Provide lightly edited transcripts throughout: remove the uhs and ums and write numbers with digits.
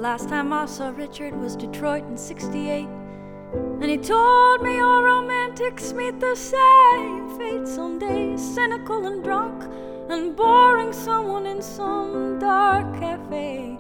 last time I saw Richard was Detroit in '68, and he told me all romantics meet the same fate someday, cynical and drunk and boring someone in some dark cafe.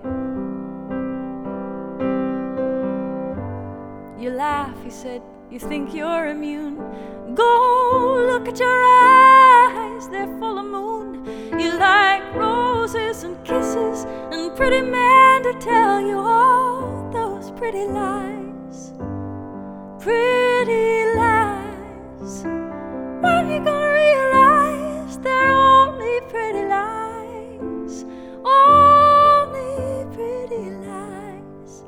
You laugh, he said, you think you're immune. Go look at your eyes, they're full of moon. You like roses and kisses and pretty men to tell you all those pretty lies. Pretty lies. When you gonna realize they're only pretty lies? Only pretty lies.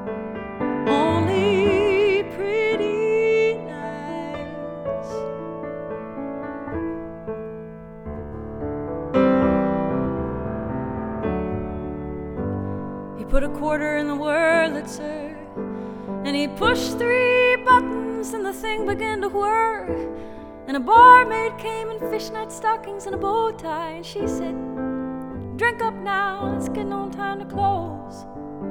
Only pretty lies. He put a quarter in the Wurlitzer, and he pushed 3 buttons and the thing began to whir. And a barmaid came in fishnet stockings and a bow tie, and she said, drink up now, it's getting on time to close.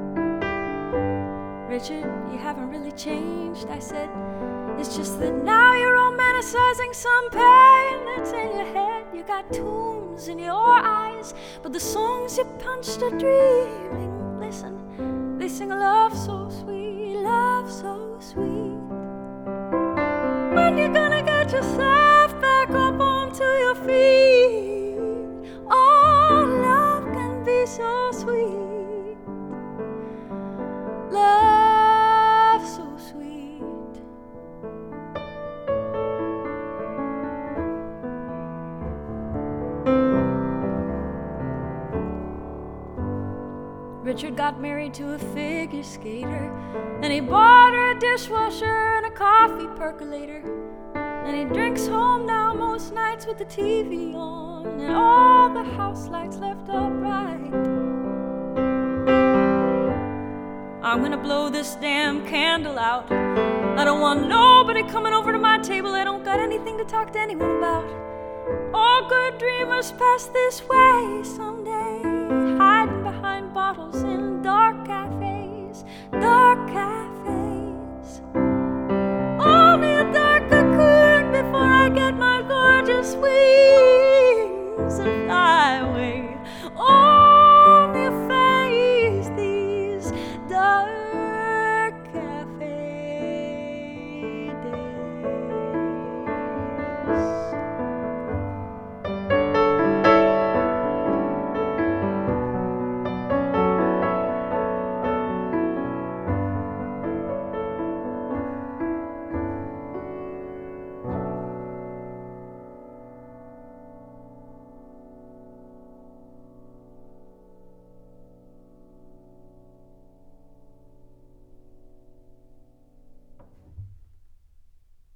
Richard, you haven't really changed, I said. It's just that now you're romanticizing some pain that's in your head. You got tombs in your eyes, but the songs you punched are dreaming. Listen, they sing a love so sweet, love so sweet. When you gonna get yourself back up onto your feet? Oh, love can be so sweet. Love so sweet. Richard got married to a figure skater, and he bought her a dishwasher and a coffee percolator. And he drinks home now most nights with the TV on and all the house lights left up bright. I'm gonna blow this damn candle out. I don't want nobody coming over to my table. I don't got anything to talk to anyone about. All good dreamers pass this way someday, hiding behind bottles in dark cafes, dark cafes. Only a dark cocoon before I get my gorgeous wings.